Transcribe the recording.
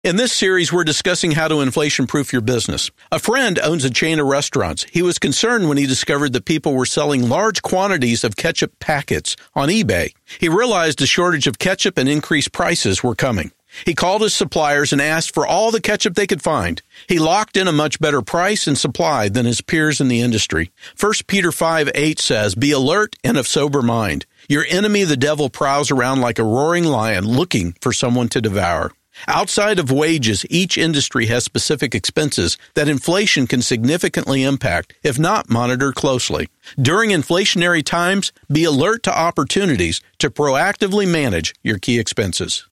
In this series, we're discussing how to inflation-proof your business. A friend owns a chain of restaurants. He was concerned when he discovered that people were selling large quantities of ketchup packets on eBay. He realized a shortage of ketchup and increased prices were coming. He called his suppliers and asked for all the ketchup they could find. He locked in a much better price and supply than his peers in the industry. 1 Peter 5:8 says, "Be alert and of sober mind. Your enemy, the devil, prowls around like a roaring lion looking for someone to devour." Outside of wages, each industry has specific expenses that inflation can significantly impact, if not monitored closely. During inflationary times, be alert to opportunities to proactively manage your key expenses.